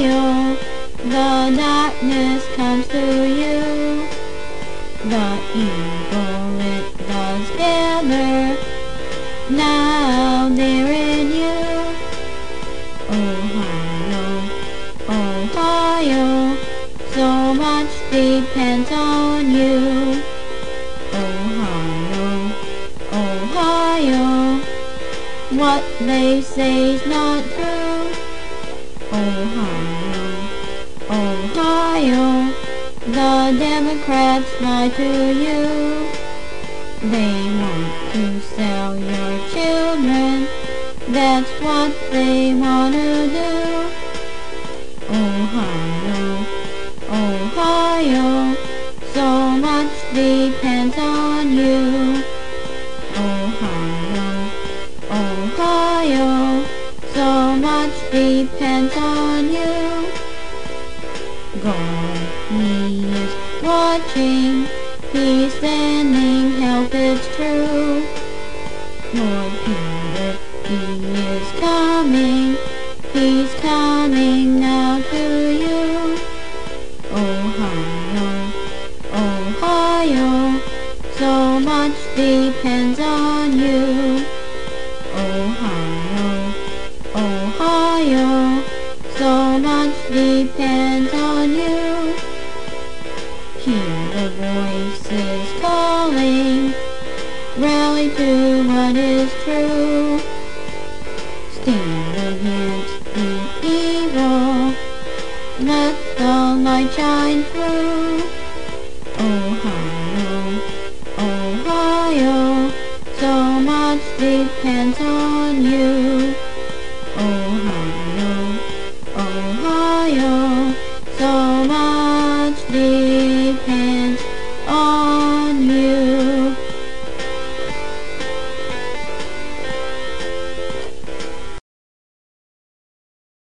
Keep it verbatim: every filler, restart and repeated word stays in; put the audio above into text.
Ohio, the darkness comes to you. The evil it does gather, now they're in you. Ohio, Ohio, so much depends on you. Ohio, Ohio, what they say's not true. Ohio, Ohio, the Democrats lie to you. They want to sell your children, that's what they want to do. Ohio, Ohio, so much depends on you. Ohio, Ohio, so much depends on you. God, He is watching, He's sending help, it's true. Lord Peter, He is coming, He's coming now to you. Ohio, Ohio, so much depends on you. Ohio, Ohio, so much depends on you. Hear the voices calling, rally to what is true. Stand against the evil, let the light shine through.